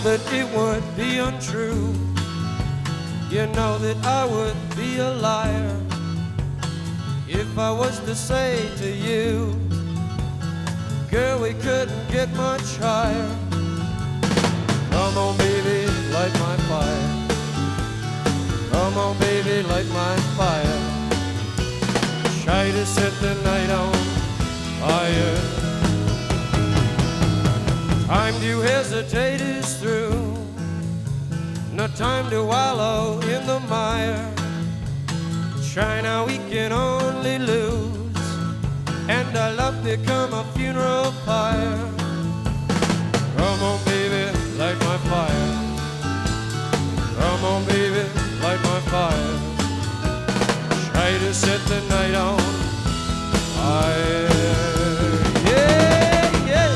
that it would be untrue. You know that I would be a liar if I was to say to you, girl, we couldn't get much higher. Come on, baby, light my fire. Come on, baby, light my fire. Try to set the night on fire. Time to hesitate is through. No time to wallow in the mire. Try now, we can only lose, and our love become a funeral pyre. Come on, baby, light my fire. Come on, baby, light my fire. Try to set the night on fire. Yeah, yeah.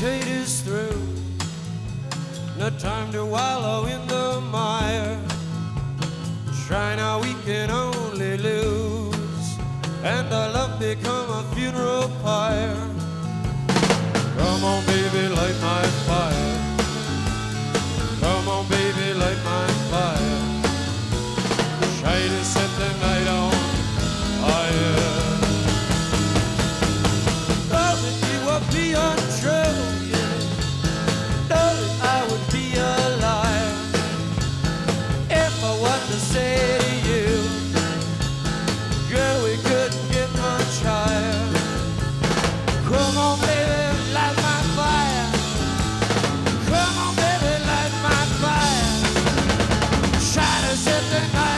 hesitate is through. No time to wallow in the mire. Try now, we can only lose, and our love become a funeral pyre. Come on, baby, light my fire. Come on, baby, light my fire. Try to set the night on fire. Oh, if you would be untrue, yeah. Know that I would be a liar if I was to say to you, girl, we couldn't get much higher. Come on, baby, light my fire. Come on, baby, light my fire. Try to set the night